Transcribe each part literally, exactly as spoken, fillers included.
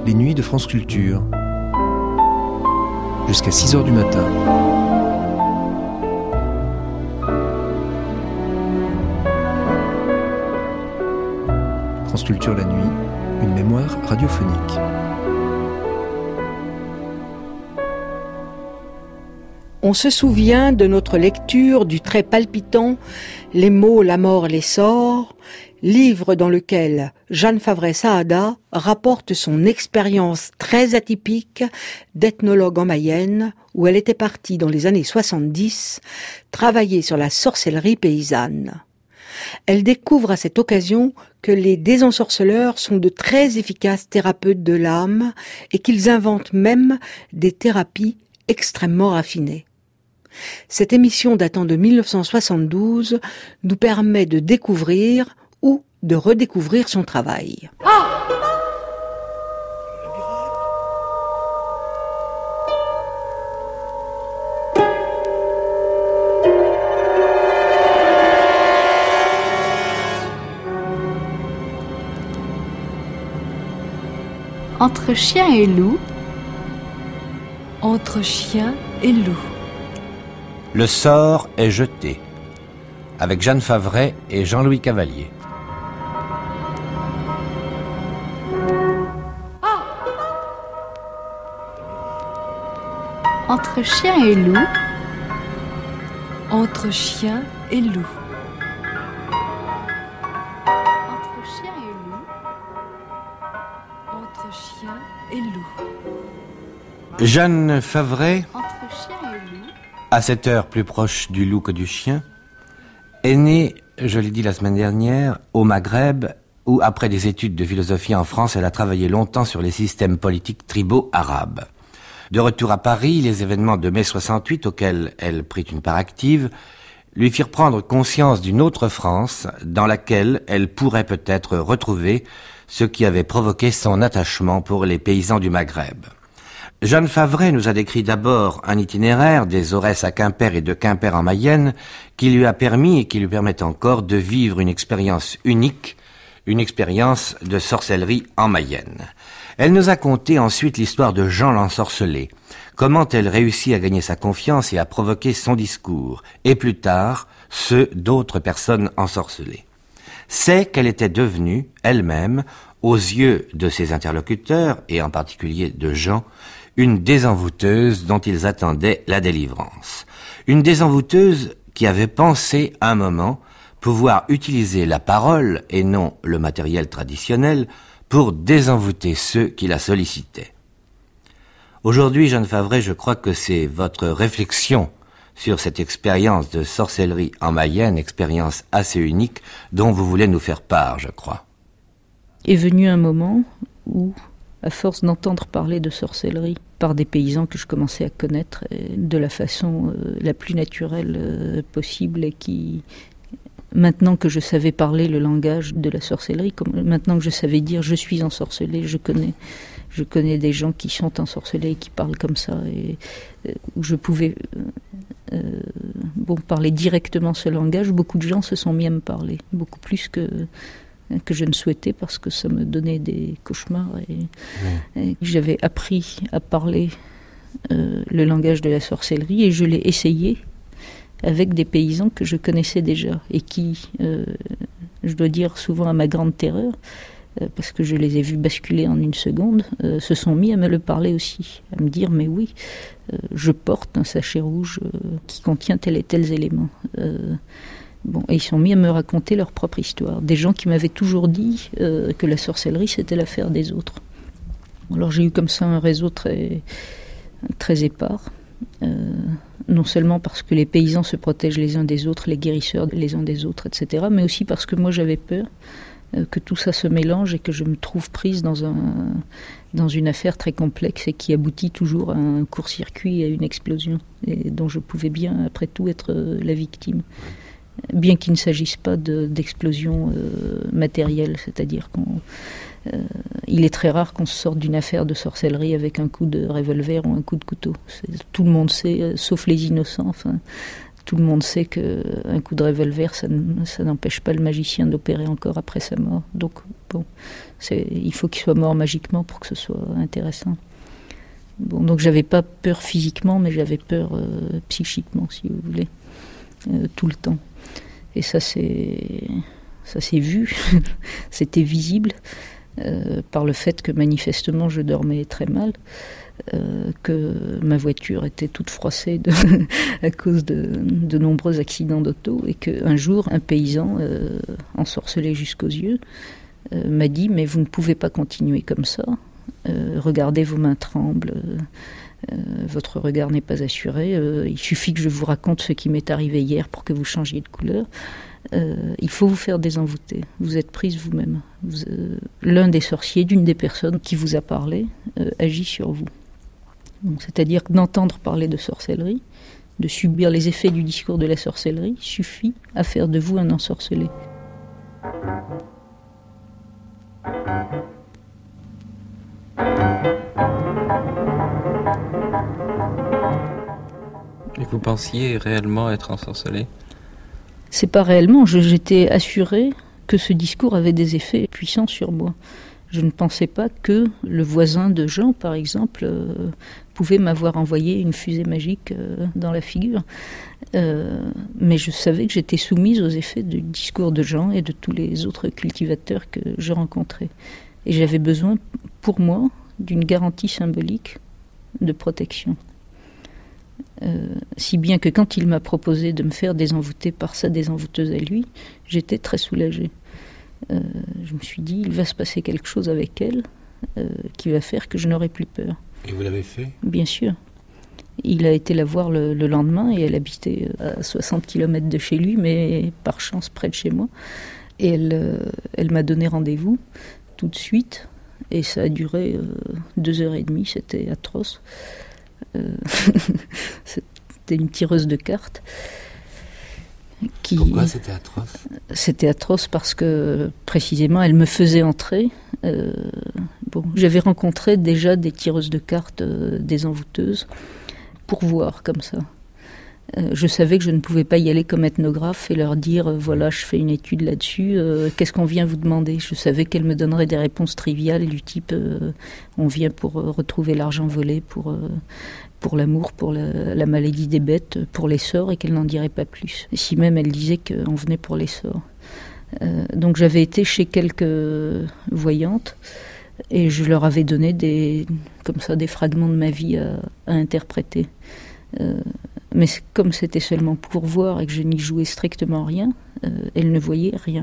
les nuits de France Culture. Jusqu'à six heures du matin. France Culture la nuit, une mémoire radiophonique. On se souvient de notre lecture du très palpitant « Les mots, la mort, l'essor », livre dans lequel Jeanne Favret-Saada rapporte son expérience très atypique d'ethnologue en Mayenne, où elle était partie dans les années soixante-dix travailler sur la sorcellerie paysanne. Elle découvre à cette occasion que les désensorceleurs sont de très efficaces thérapeutes de l'âme et qu'ils inventent même des thérapies extrêmement raffinées. Cette émission datant de mille neuf cent soixante-douze nous permet de découvrir ou de redécouvrir son travail. Ah ! Entre chien et loup. Entre chien et loup. Le sort est jeté, avec Jeanne Favret et Jean-Louis Cavalier. Ah ! Entre chien et loup. Entre chien et loup. Entre chien et loup. Entre chien et loup. Jeanne Favret, Entre chien et loup. à cette heure plus proche du loup que du chien, est née, je l'ai dit la semaine dernière, au Maghreb, où, après des études de philosophie en France, elle a travaillé longtemps sur les systèmes politiques tribaux arabes. De retour à Paris, les événements de mai soixante-huit, auxquels elle prit une part active, lui firent prendre conscience d'une autre France, dans laquelle elle pourrait peut-être retrouver ce qui avait provoqué son attachement pour les paysans du Maghreb. Jeanne Favret nous a décrit d'abord un itinéraire des Aurès à Quimper et de Quimper en Mayenne qui lui a permis et qui lui permet encore de vivre une expérience unique, une expérience de sorcellerie en Mayenne. Elle nous a conté ensuite l'histoire de Jean l'ensorcelé, comment elle réussit à gagner sa confiance et à provoquer son discours, et plus tard, ceux d'autres personnes ensorcelées. C'est qu'elle était devenue, elle-même, aux yeux de ses interlocuteurs, et en particulier de Jean, une désenvoûteuse dont ils attendaient la délivrance. Une désenvoûteuse qui avait pensé un moment pouvoir utiliser la parole et non le matériel traditionnel pour désenvoûter ceux qui la sollicitaient. Aujourd'hui, Jeanne Favret, je crois que c'est votre réflexion sur cette expérience de sorcellerie en Mayenne, expérience assez unique, dont vous voulez nous faire part, je crois. Est venu un moment où, à force d'entendre parler de sorcellerie par des paysans que je commençais à connaître de la façon euh, la plus naturelle euh, possible et qui, maintenant que je savais parler le langage de la sorcellerie, comme, maintenant que je savais dire je suis ensorcelé, je connais, je connais des gens qui sont ensorcelés et qui parlent comme ça, et euh, où je pouvais euh, bon, parler directement ce langage, beaucoup de gens se sont mis à me parler, beaucoup plus que... que je ne souhaitais parce que ça me donnait des cauchemars et, mmh. et j'avais appris à parler euh, le langage de la sorcellerie et je l'ai essayé avec des paysans que je connaissais déjà et qui, euh, je dois dire souvent à ma grande terreur, euh, parce que je les ai vus basculer en une seconde, euh, se sont mis à me le parler aussi, à me dire mais oui, euh, je porte un sachet rouge euh, qui contient tel et tels éléments. Euh, Bon, et ils sont mis à me raconter leur propre histoire. Des gens qui m'avaient toujours dit euh, que la sorcellerie, c'était l'affaire des autres. Alors j'ai eu comme ça un réseau très, très épars. Euh, non seulement parce que les paysans se protègent les uns des autres, les guérisseurs les uns des autres, et cetera, mais aussi parce que moi j'avais peur euh, que tout ça se mélange et que je me trouve prise dans, un, dans une affaire très complexe et qui aboutit toujours à un court-circuit et à une explosion, et dont je pouvais bien, après tout, être euh, la victime. Bien qu'il ne s'agisse pas de, d'explosion euh, matérielle, c'est-à-dire qu'on, euh, il est très rare qu'on se sorte d'une affaire de sorcellerie avec un coup de revolver ou un coup de couteau. C'est, tout le monde sait, euh, sauf les innocents. Enfin, tout le monde sait qu'un coup de revolver, ça, ça n'empêche pas le magicien d'opérer encore après sa mort. Donc, bon, c'est, il faut qu'il soit mort magiquement pour que ce soit intéressant. Bon, donc j'avais pas peur physiquement, mais j'avais peur euh, psychiquement, si vous voulez, euh, tout le temps. Et ça, c'est, ça s'est vu, c'était visible euh, par le fait que manifestement je dormais très mal, euh, que ma voiture était toute froissée de à cause de, de nombreux accidents d'auto, et qu'un jour, un paysan, euh, ensorcelé jusqu'aux yeux, euh, m'a dit « Mais vous ne pouvez pas continuer comme ça. Euh, regardez, vos mains tremblent, euh, euh, votre regard n'est pas assuré, euh, il suffit que je vous raconte ce qui m'est arrivé hier pour que vous changiez de couleur. Euh, il faut vous faire désenvoûter, vous êtes prise vous-même. Vous, euh, l'un des sorciers, d'une des personnes qui vous a parlé, euh, agit sur vous. » Donc, c'est-à-dire que d'entendre parler de sorcellerie, de subir les effets du discours de la sorcellerie, suffit à faire de vous un ensorcelé. Et vous pensiez réellement être ensorcelé ? C'est pas réellement, je, j'étais assurée que ce discours avait des effets puissants sur moi. Je ne pensais pas que le voisin de Jean, par exemple, euh, pouvait m'avoir envoyé une fusée magique euh, dans la figure. Euh, mais je savais que j'étais soumise aux effets du discours de Jean et de tous les autres cultivateurs que je rencontrais. Et j'avais besoin, pour moi, d'une garantie symbolique de protection. Euh, si bien que quand il m'a proposé de me faire désenvoûter par sa désenvoûteuse à lui, j'étais très soulagée. Euh, je me suis dit, il va se passer quelque chose avec elle euh, qui va faire que je n'aurai plus peur. Et vous l'avez fait ? Bien sûr. Il a été la voir le, le lendemain et elle habitait à soixante kilomètres de chez lui, mais par chance près de chez moi. Et elle, euh, elle m'a donné rendez-vous tout de suite et ça a duré euh, deux heures et demie, c'était atroce. Euh, c'était une tireuse de cartes. Qui... Pourquoi c'était atroce ? C'était atroce parce que, précisément, elle me faisait entrer. Euh, bon, j'avais rencontré déjà des tireuses de cartes, euh, des envoûteuses, pour voir comme ça. Euh, je savais que je ne pouvais pas y aller comme ethnographe et leur dire euh, « voilà, je fais une étude là-dessus, euh, qu'est-ce qu'on vient vous demander ?» Je savais qu'elles me donneraient des réponses triviales du type euh, « on vient pour euh, retrouver l'argent volé, pour... Euh, pour l'amour, pour la, la maladie des bêtes, pour les sorts, et qu'elle n'en dirait pas plus. Et si même elle disait qu'on venait pour les sorts. Euh, donc j'avais été chez quelques voyantes, et je leur avais donné des, comme ça, des fragments de ma vie à, à interpréter. Euh, mais comme c'était seulement pour voir et que je n'y jouais strictement rien, euh, elles ne voyaient rien.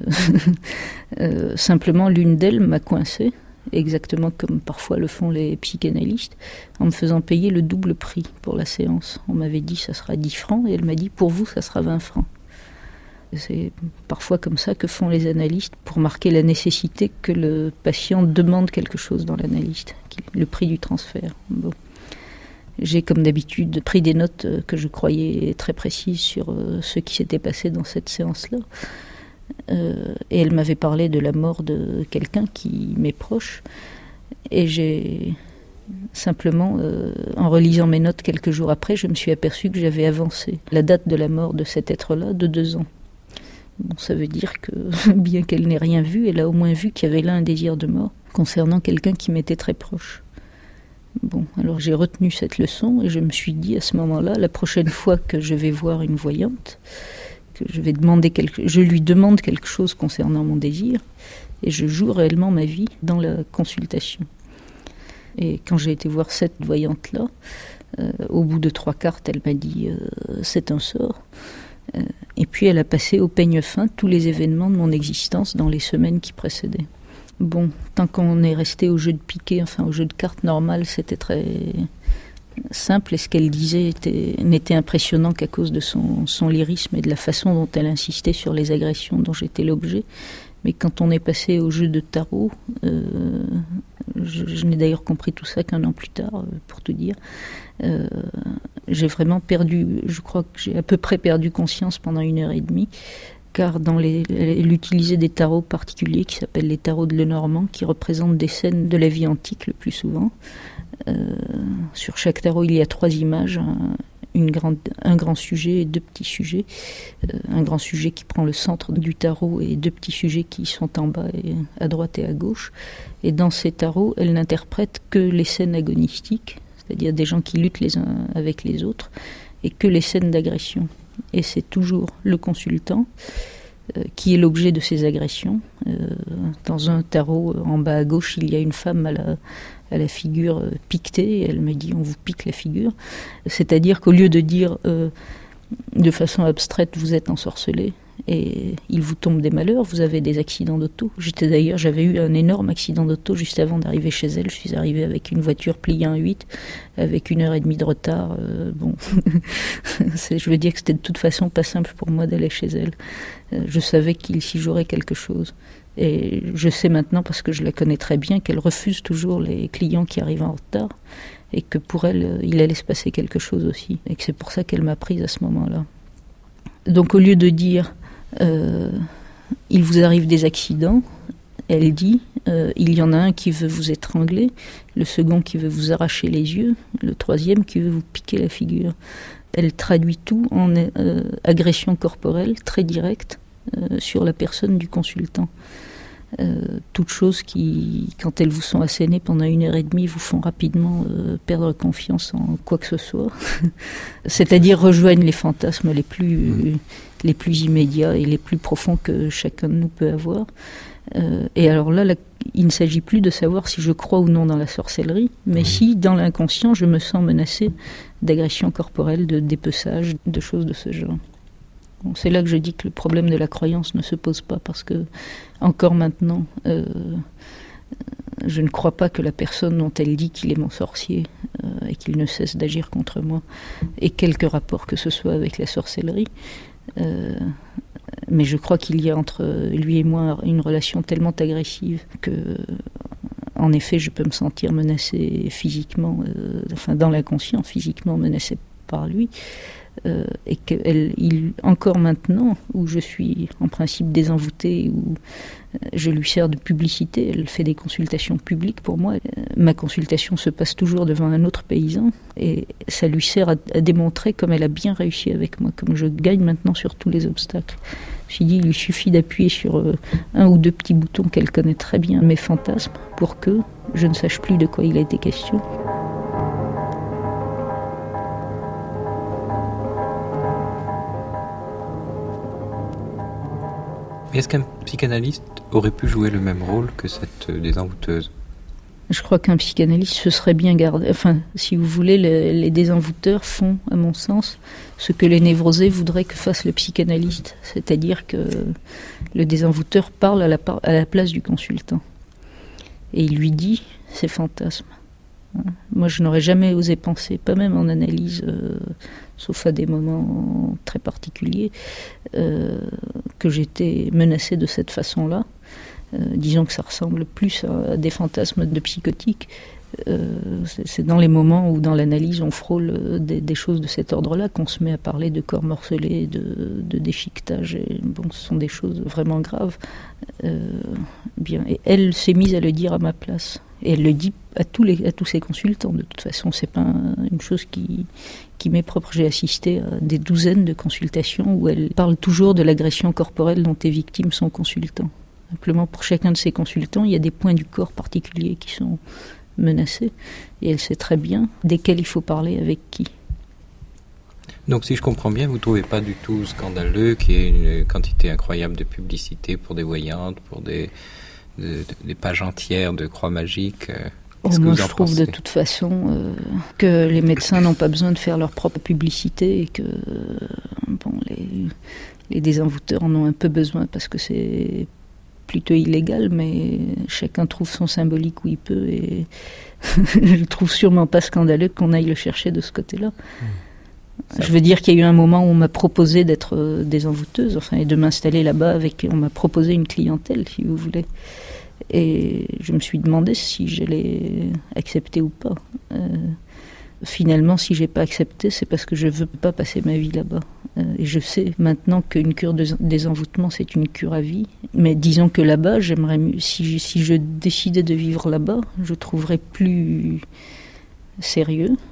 euh, simplement, l'une d'elles m'a coincée, exactement comme parfois le font les psychanalystes, en me faisant payer le double prix pour la séance. On m'avait dit ça sera dix francs et elle m'a dit pour vous ça sera vingt francs. C'est parfois comme ça que font les analystes pour marquer la nécessité que le patient demande quelque chose dans l'analyste, le prix du transfert. Bon. J'ai comme d'habitude pris des notes que je croyais très précises sur ce qui s'était passé dans cette séance-là. Euh, et elle m'avait parlé de la mort de quelqu'un qui m'est proche, et j'ai simplement, euh, en relisant mes notes quelques jours après, je me suis aperçue que j'avais avancé la date de la mort de cet être-là de deux ans. Bon, ça veut dire que, bien qu'elle n'ait rien vu, elle a au moins vu qu'il y avait là un désir de mort concernant quelqu'un qui m'était très proche. Bon, alors j'ai retenu cette leçon et je me suis dit à ce moment-là, la prochaine fois que je vais voir une voyante, que je vais demander quelque, je lui demande quelque chose concernant mon désir et je joue réellement ma vie dans la consultation. Et quand j'ai été voir cette voyante-là, euh, au bout de trois cartes, elle m'a dit euh, « c'est un sort euh, ». Et puis elle a passé au peigne fin tous les événements de mon existence dans les semaines qui précédaient. Bon, tant qu'on est resté au jeu de piquet, enfin au jeu de cartes normal, c'était très simple et ce qu'elle disait était, n'était impressionnant qu'à cause de son, son lyrisme et de la façon dont elle insistait sur les agressions dont j'étais l'objet. Mais quand on est passé au jeu de tarot, euh, je, je n'ai d'ailleurs compris tout ça qu'un an plus tard, pour te dire, euh, j'ai vraiment perdu, je crois que j'ai à peu près perdu conscience pendant une heure et demie, car dans les, elle utilisait des tarots particuliers qui s'appellent les tarots de Lenormand, qui représentent des scènes de la vie antique le plus souvent. Euh, sur chaque tarot, il y a trois images, un, une grande, un grand sujet et deux petits sujets. Euh, un grand sujet qui prend le centre du tarot et deux petits sujets qui sont en bas, et à droite et à gauche. Et dans ces tarots, elle n'interprète que les scènes agonistiques, c'est-à-dire des gens qui luttent les uns avec les autres, et que les scènes d'agression. Et c'est toujours le consultant euh, qui est l'objet de ces agressions. Euh, dans un tarot, en bas à gauche, il y a une femme à la, à la figure euh, piquetée, et elle me dit « on vous pique la figure ». C'est-à-dire qu'au lieu de dire euh, de façon abstraite « vous êtes ensorcelé », et il vous tombe des malheurs, vous avez des accidents d'auto. J'étais d'ailleurs, j'avais eu un énorme accident d'auto juste avant d'arriver chez elle. Je suis arrivée avec une voiture pliée en huit, avec une heure et demie de retard. Euh, bon, c'est, je veux dire que c'était de toute façon pas simple pour moi d'aller chez elle. Euh, je savais qu'il s'y jouerait quelque chose. Et je sais maintenant, parce que je la connais très bien, qu'elle refuse toujours les clients qui arrivent en retard, et que pour elle, il allait se passer quelque chose aussi. Et que c'est pour ça qu'elle m'a prise à ce moment-là. Donc au lieu de dire Euh, il vous arrive des accidents, elle dit euh, il y en a un qui veut vous étrangler, le second qui veut vous arracher les yeux, le troisième qui veut vous piquer la figure. Elle traduit tout en euh, agression corporelle très directe euh, sur la personne du consultant. Euh, toutes choses qui, quand elles vous sont assénées pendant une heure et demie, vous font rapidement euh, perdre confiance en quoi que ce soit. C'est-à-dire rejoignent les fantasmes les plus, mmh. les plus immédiats et les plus profonds que chacun de nous peut avoir. Euh, et alors là, la, il ne s'agit plus de savoir si je crois ou non dans la sorcellerie, mais mmh. si, dans l'inconscient, je me sens menacée d'agression corporelle, de dépeçage, de choses de ce genre. Bon, c'est là que je dis que le problème de la croyance ne se pose pas, parce que, encore maintenant, euh, je ne crois pas que la personne dont elle dit qu'il est mon sorcier euh, et qu'il ne cesse d'agir contre moi ait quelque rapport que ce soit avec la sorcellerie. Euh, mais je crois qu'il y a entre lui et moi une relation tellement agressive que, en effet, je peux me sentir menacée physiquement, euh, enfin dans l'inconscient, physiquement menacée par lui. Euh, et qu'il, encore maintenant, où je suis en principe désenvoûtée, où je lui sers de publicité, elle fait des consultations publiques pour moi. Ma consultation se passe toujours devant un autre paysan, et ça lui sert à, à démontrer comme elle a bien réussi avec moi, comme je gagne maintenant sur tous les obstacles. Je me suis dit, il lui suffit d'appuyer sur euh, un ou deux petits boutons qu'elle connaît très bien, mes fantasmes, pour que je ne sache plus de quoi il a été question. Est-ce qu'un psychanalyste aurait pu jouer le même rôle que cette désenvoûteuse ? Je crois qu'un psychanalyste se serait bien gardé. Enfin, si vous voulez, les, les désenvoûteurs font, à mon sens, ce que les névrosés voudraient que fasse le psychanalyste. C'est-à-dire que le désenvoûteur parle à la, à la place du consultant. Et il lui dit ses fantasmes. Moi, je n'aurais jamais osé penser, pas même en analyse, euh, sauf à des moments très particuliers, euh, que j'étais menacée de cette façon-là. Euh, disons que ça ressemble plus à des fantasmes de psychotiques. Euh, c'est, c'est dans les moments où, dans l'analyse, on frôle des, des choses de cet ordre-là qu'on se met à parler de corps morcelés, de, de déchiquetage. Et, bon, ce sont des choses vraiment graves. Euh, bien. Et elle s'est mise à le dire à ma place. Et elle le dit à tous, les, à tous ses consultants. De toute façon, c'est pas un, une chose qui, qui m'est propre. J'ai assisté à des douzaines de consultations où elle parle toujours de l'agression corporelle dont est victime son consultant. Simplement, pour chacun de ses consultants, il y a des points du corps particuliers qui sont menacés. Et elle sait très bien desquels il faut parler avec qui. Donc, si je comprends bien, vous ne trouvez pas du tout scandaleux qu'il y ait une quantité incroyable de publicité pour des voyantes, pour des... De, de, des pages entières de croix magiques. Euh, oh, moi, je trouve pensez de toute façon euh, que les médecins n'ont pas besoin de faire leur propre publicité et que euh, bon, les, les désenvoûteurs en ont un peu besoin parce que c'est plutôt illégal, mais chacun trouve son symbolique où il peut et je trouve sûrement pas scandaleux qu'on aille le chercher de ce côté-là. Mmh. Je veux dire qu'il y a eu un moment où on m'a proposé d'être euh, désenvoûteuse, enfin, et de m'installer là-bas avec, on m'a proposé une clientèle, si vous voulez. Et je me suis demandé si j'allais accepter ou pas. Euh, finalement, si j'ai pas accepté, c'est parce que je veux pas passer ma vie là-bas. Euh, et je sais maintenant qu'une cure de désenvoûtement, c'est une cure à vie. Mais disons que là-bas, j'aimerais mieux, si je, si je décidais de vivre là-bas, je trouverais plus sérieux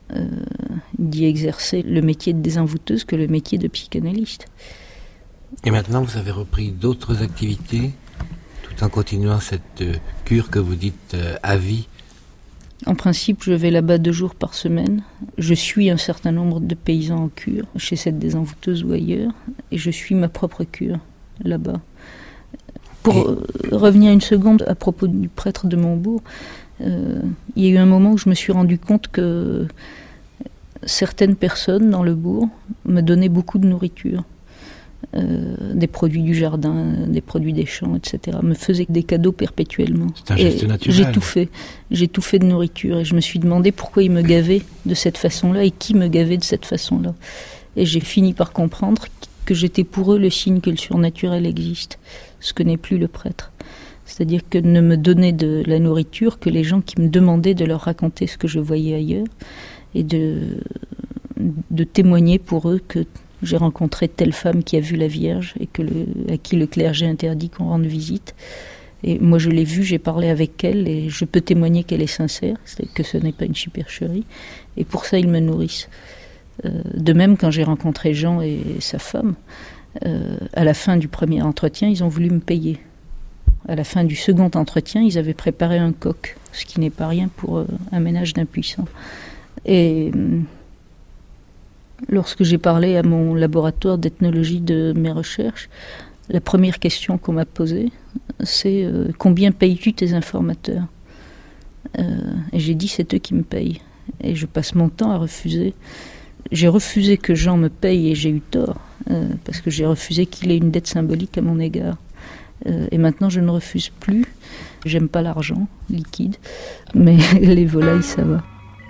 euh, d'y exercer le métier de désenvoûteuse que le métier de psychanalyste. Et maintenant, vous avez repris d'autres activités, tout en continuant cette euh, cure que vous dites euh, à vie. En principe, je vais là-bas deux jours par semaine. Je suis un certain nombre de paysans en cure, chez cette désenvoûteuse ou ailleurs, et je suis ma propre cure, là-bas. Pour et... euh, revenir une seconde à propos du prêtre de Montbourg, euh, il y a eu un moment où je me suis rendu compte que certaines personnes dans le bourg me donnaient beaucoup de nourriture. Euh, des produits du jardin, des produits des champs, et cetera, me faisaient des cadeaux perpétuellement. C'est un geste naturel. J'ai tout fait. J'ai tout fait de nourriture et je me suis demandé pourquoi ils me gavaient de cette façon-là et qui me gavait de cette façon-là. Et j'ai fini par comprendre que j'étais pour eux le signe que le surnaturel existe, ce que n'est plus le prêtre. C'est-à-dire que ne me donnaient de la nourriture que les gens qui me demandaient de leur raconter ce que je voyais ailleurs et de, de témoigner pour eux que j'ai rencontré telle femme qui a vu la Vierge et que le, à qui le clergé interdit qu'on rende visite. Et moi, je l'ai vue, j'ai parlé avec elle et je peux témoigner qu'elle est sincère, c'est que ce n'est pas une supercherie. Et pour ça, ils me nourrissent. Euh, de même, quand j'ai rencontré Jean et sa femme, euh, à la fin du premier entretien, ils ont voulu me payer. À la fin du second entretien, ils avaient préparé un coq, ce qui n'est pas rien pour euh, un ménage d'impuissants. Et... Lorsque j'ai parlé à mon laboratoire d'ethnologie de mes recherches, la première question qu'on m'a posée, c'est euh, « Combien payes-tu tes informateurs ?» euh, Et j'ai dit « C'est eux qui me payent. » Et je passe mon temps à refuser. J'ai refusé que Jean me paye et j'ai eu tort, euh, parce que j'ai refusé qu'il ait une dette symbolique à mon égard. Euh, et maintenant, je ne refuse plus. J'aime pas l'argent liquide, mais les volailles, ça va.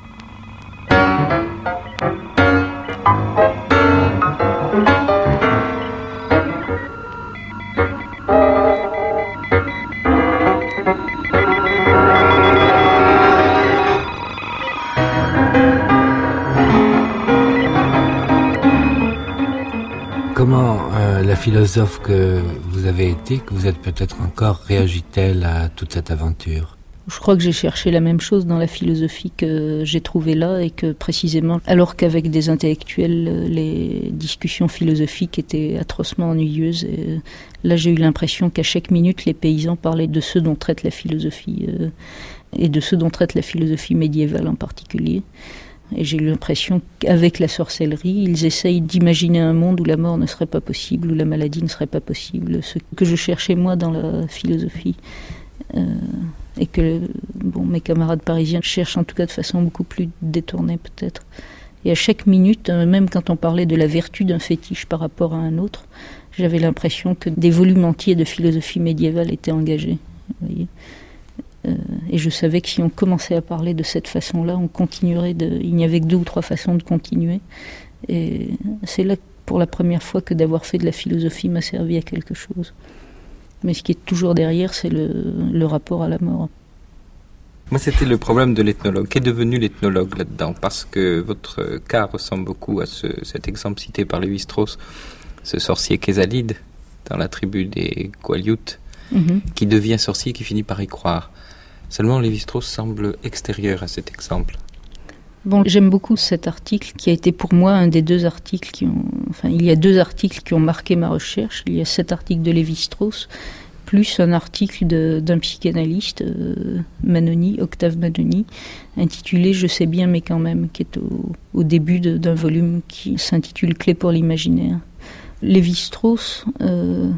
Comment euh, la philosophe que vous avez été, que vous êtes peut-être encore, réagit-elle à toute cette aventure ? Je crois que j'ai cherché la même chose dans la philosophie que j'ai trouvée là et que précisément, alors qu'avec des intellectuels, les discussions philosophiques étaient atrocement ennuyeuses. Et là, j'ai eu l'impression qu'à chaque minute, les paysans parlaient de ce dont traite la philosophie euh, et de ce dont traite la philosophie médiévale en particulier. Et j'ai eu l'impression qu'avec la sorcellerie, ils essayent d'imaginer un monde où la mort ne serait pas possible, où la maladie ne serait pas possible, ce que je cherchais moi dans la philosophie. Euh, et que bon, mes camarades parisiens cherchent en tout cas de façon beaucoup plus détournée peut-être. Et à chaque minute, même quand on parlait de la vertu d'un fétiche par rapport à un autre, j'avais l'impression que des volumes entiers de philosophie médiévale étaient engagés. Vous voyez. Euh, et je savais que si on commençait à parler de cette façon-là, on continuerait de... Il n'y avait que deux ou trois façons de continuer. Et c'est là, pour la première fois, que d'avoir fait de la philosophie m'a servi à quelque chose. Mais ce qui est toujours derrière, c'est le, le rapport à la mort. Moi, c'était le problème de l'ethnologue. Qu'est devenu l'ethnologue là-dedans ? Parce que votre cas ressemble beaucoup à ce, cet exemple cité par Lévi-Strauss, ce sorcier Kézalide, dans la tribu des Gwalioutes, mm-hmm. qui devient sorcier, qui finit par y croire. Seulement, Lévi-Strauss semble extérieur à cet exemple. Bon, j'aime beaucoup cet article qui a été pour moi un des deux articles qui ont... Enfin, il y a deux articles qui ont marqué ma recherche. Il y a cet article de Lévi-Strauss, plus un article de, d'un psychanalyste, euh, Manoni, Octave Manoni, intitulé « Je sais bien, mais quand même », qui est au, au début de, d'un volume qui s'intitule « Clé pour l'imaginaire ». Lévi-Strauss, euh,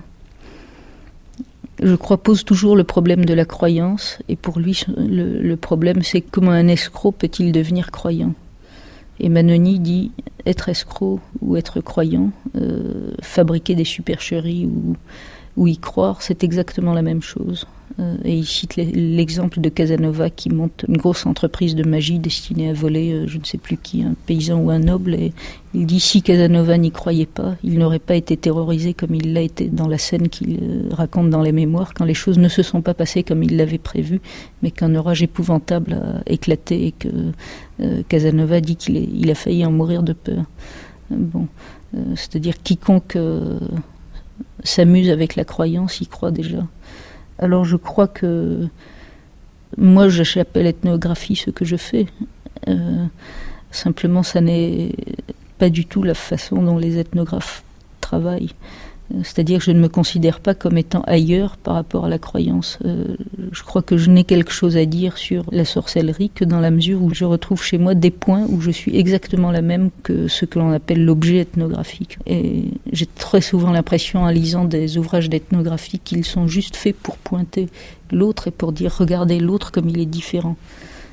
je crois, pose toujours le problème de la croyance, et pour lui, le, le problème, c'est comment un escroc peut-il devenir croyant ? Et Manoni dit, être escroc ou être croyant, euh, fabriquer des supercheries ou, ou y croire, c'est exactement la même chose. Euh, et il cite l'exemple de Casanova qui monte une grosse entreprise de magie destinée à voler, euh, je ne sais plus qui, un paysan ou un noble, et il dit, si Casanova n'y croyait pas, il n'aurait pas été terrorisé comme il l'a été dans la scène qu'il euh, raconte dans les mémoires, quand les choses ne se sont pas passées comme il l'avait prévu, mais qu'un orage épouvantable a éclaté et que euh, Casanova dit qu'il est, il a failli en mourir de peur. Euh, bon, euh, c'est-à-dire quiconque euh, s'amuse avec la croyance y croit déjà. Alors je crois que moi j'appelle ethnographie ce que je fais. Euh, Simplement, ça n'est pas du tout la façon dont les ethnographes travaillent. C'est-à-dire que je ne me considère pas comme étant ailleurs par rapport à la croyance. Euh, je crois que je n'ai quelque chose à dire sur la sorcellerie que dans la mesure où je retrouve chez moi des points où je suis exactement la même que ce que l'on appelle l'objet ethnographique. Et j'ai très souvent l'impression, en lisant des ouvrages d'ethnographie, qu'ils sont juste faits pour pointer l'autre et pour dire « regardez l'autre comme il est différent euh, ».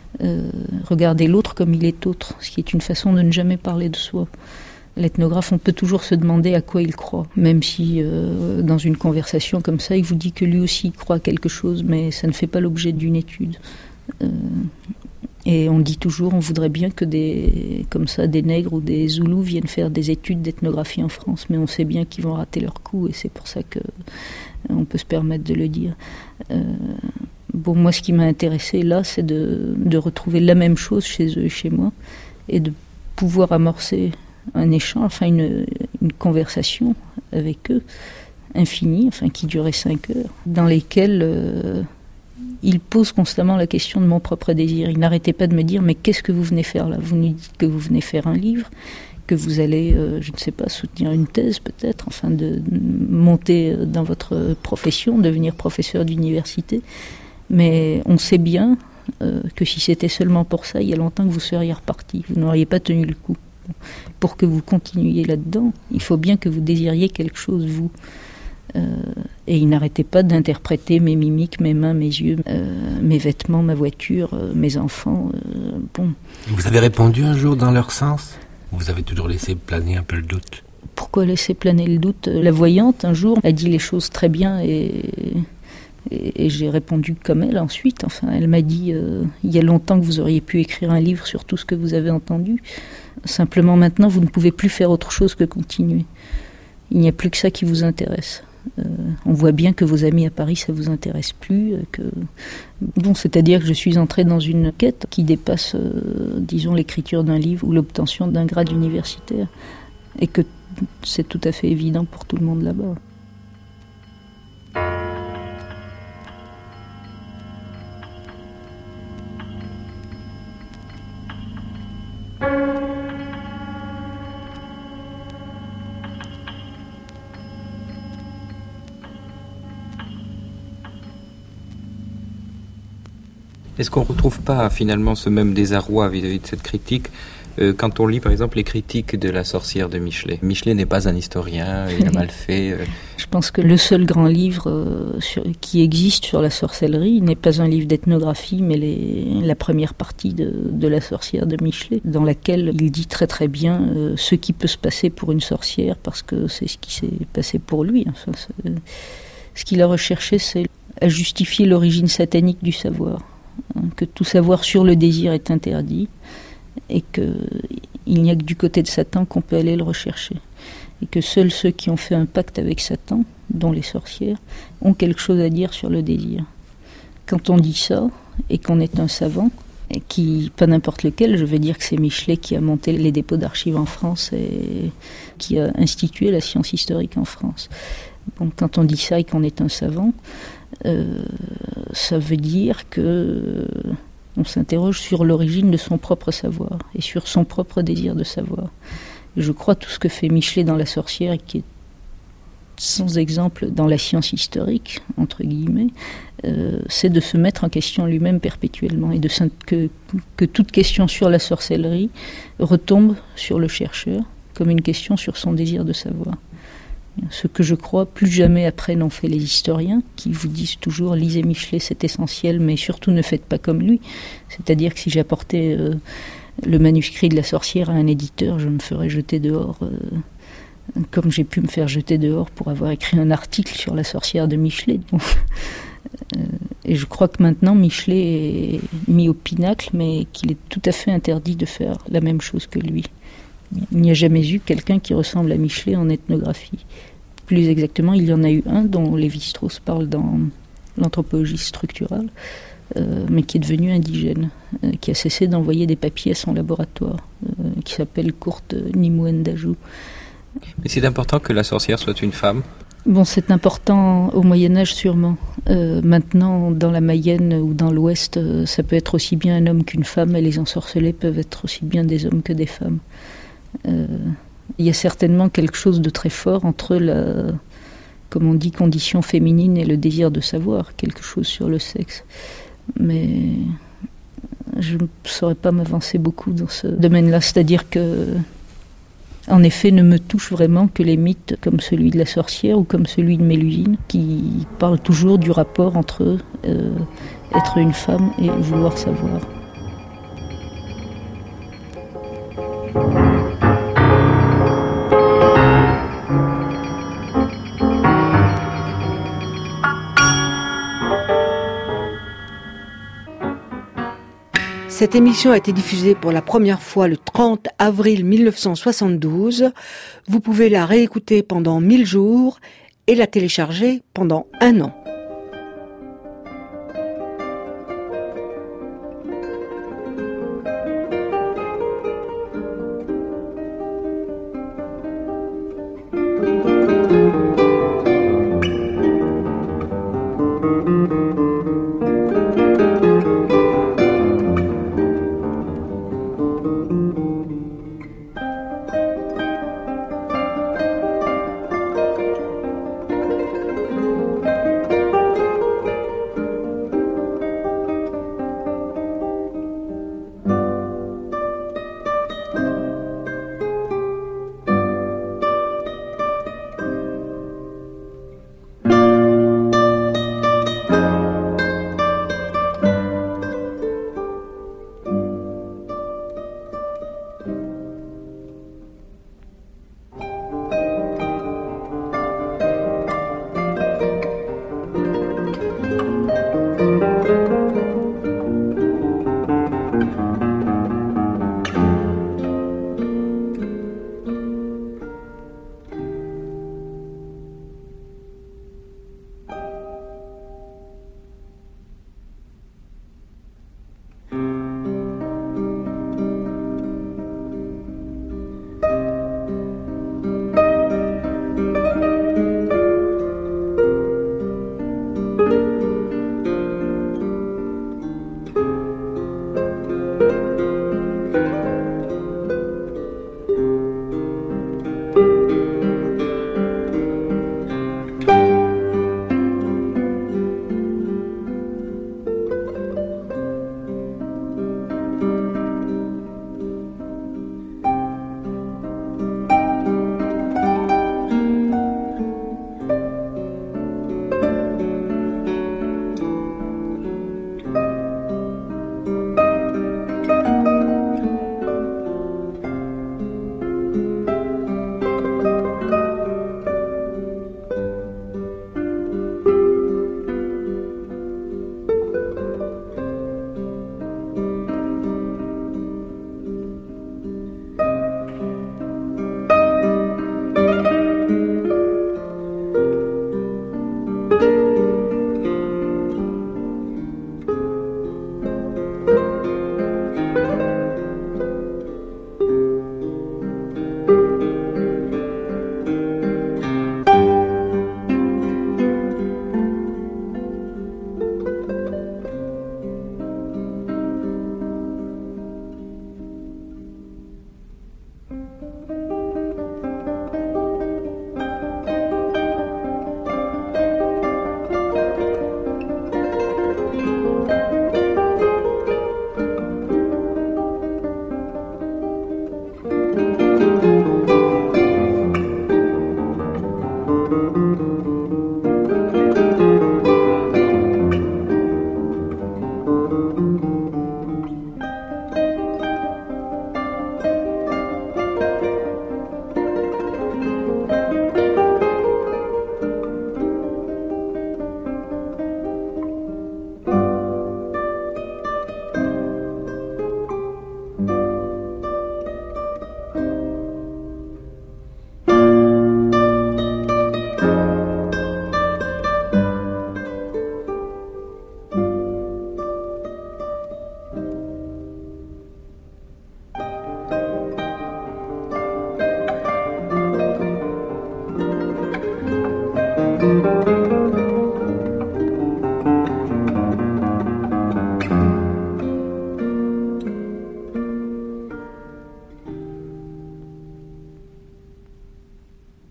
Regardez l'autre comme il est autre, ce qui est une façon de ne jamais parler de soi. L'ethnographe, on peut toujours se demander à quoi il croit, même si euh, dans une conversation comme ça, il vous dit que lui aussi croit quelque chose, mais ça ne fait pas l'objet d'une étude. Euh, et on dit toujours, on voudrait bien que des, comme ça, des nègres ou des zoulous viennent faire des études d'ethnographie en France, mais on sait bien qu'ils vont rater leur coup, et c'est pour ça que euh, on peut se permettre de le dire. Euh, bon, moi, ce qui m'a intéressé là, c'est de, de retrouver la même chose chez eux et chez moi, et de pouvoir amorcer un échange, enfin une, une conversation avec eux, infinie, enfin qui durait cinq heures, dans lesquelles euh, ils posent constamment la question de mon propre désir. Ils n'arrêtaient pas de me dire « mais qu'est-ce que vous venez faire là ? Vous nous dites que vous venez faire un livre, que vous allez, euh, je ne sais pas, soutenir une thèse peut-être, enfin de, de monter dans votre profession, devenir professeur d'université, mais on sait bien euh, que si c'était seulement pour ça, il y a longtemps que vous seriez reparti, vous n'auriez pas tenu le coup. Pour que vous continuiez là-dedans, il faut bien que vous désiriez quelque chose, vous. Euh, et il n'arrêtait pas d'interpréter mes mimiques, mes mains, mes yeux, euh, mes vêtements, ma voiture, euh, mes enfants. Euh, bon. Vous avez répondu un jour dans leur sens ? Vous avez toujours laissé planer un peu le doute ? Pourquoi laisser planer le doute ? La voyante, un jour, a dit les choses très bien et... Et, et j'ai répondu comme elle ensuite. Enfin, elle m'a dit euh, il y a longtemps que vous auriez pu écrire un livre sur tout ce que vous avez entendu. Simplement maintenant, vous ne pouvez plus faire autre chose que continuer. Il n'y a plus que ça qui vous intéresse. Euh, on voit bien que vos amis à Paris, ça vous intéresse plus. Que... Bon, c'est-à-dire que je suis entrée dans une quête qui dépasse, euh, disons, l'écriture d'un livre ou l'obtention d'un grade universitaire. Et que c'est tout à fait évident pour tout le monde là-bas. Est-ce qu'on ne retrouve pas finalement ce même désarroi vis-à-vis de cette critique euh, quand on lit par exemple les critiques de La sorcière de Michelet ? Michelet n'est pas un historien, il a mal fait. Euh... Je pense que le seul grand livre euh, sur, qui existe sur la sorcellerie n'est pas un livre d'ethnographie, mais les, la première partie de, de La sorcière de Michelet, dans laquelle il dit très très bien euh, ce qui peut se passer pour une sorcière, parce que c'est ce qui s'est passé pour lui. Enfin, ce qu'il a recherché, c'est à justifier l'origine satanique du savoir. Que tout savoir sur le désir est interdit et qu'il n'y a que du côté de Satan qu'on peut aller le rechercher. Et que seuls ceux qui ont fait un pacte avec Satan, dont les sorcières, ont quelque chose à dire sur le désir. Quand on dit ça, et qu'on est un savant, et qui, pas n'importe lequel, je veux dire que c'est Michelet qui a monté les dépôts d'archives en France et qui a institué la science historique en France. Bon, quand on dit ça et qu'on est un savant, Euh, ça veut dire que euh, on s'interroge sur l'origine de son propre savoir et sur son propre désir de savoir. Et je crois tout ce que fait Michelet dans La sorcière, et qui est sans exemple dans la science historique, entre guillemets, euh, c'est de se mettre en question lui-même perpétuellement et de que, que toute question sur la sorcellerie retombe sur le chercheur comme une question sur son désir de savoir. Ce que je crois, plus jamais après n'ont fait les historiens, qui vous disent toujours « lisez Michelet, c'est essentiel, mais surtout ne faites pas comme lui ». C'est-à-dire que si j'apportais euh, le manuscrit de La sorcière à un éditeur, je me ferais jeter dehors, euh, comme j'ai pu me faire jeter dehors pour avoir écrit un article sur La sorcière de Michelet. Bon. Euh, et je crois que maintenant, Michelet est mis au pinacle, mais qu'il est tout à fait interdit de faire la même chose que lui. Il n'y a jamais eu quelqu'un qui ressemble à Michelet en ethnographie. Plus exactement, il y en a eu un dont Lévi-Strauss parle dans l'anthropologie structurale, euh, mais qui est devenu indigène, euh, qui a cessé d'envoyer des papiers à son laboratoire, euh, qui s'appelle Kurt Nimouendajou. Mais c'est important que la sorcière soit une femme ? Bon, c'est important au Moyen-Âge sûrement. Euh, maintenant, dans la Mayenne ou dans l'Ouest, euh, ça peut être aussi bien un homme qu'une femme, et les ensorcelés peuvent être aussi bien des hommes que des femmes. Euh, il y a certainement quelque chose de très fort entre la, comme on dit, condition féminine et le désir de savoir, quelque chose sur le sexe. Mais je ne saurais pas m'avancer beaucoup dans ce domaine-là, c'est-à-dire que en effet, ne me touchent vraiment que les mythes comme celui de la sorcière ou comme celui de Mélusine, qui parlent toujours du rapport entre euh, être une femme et vouloir savoir. Cette émission a été diffusée pour la première fois le trente avril mille neuf cent soixante-douze. Vous pouvez la réécouter pendant mille jours et la télécharger pendant un an.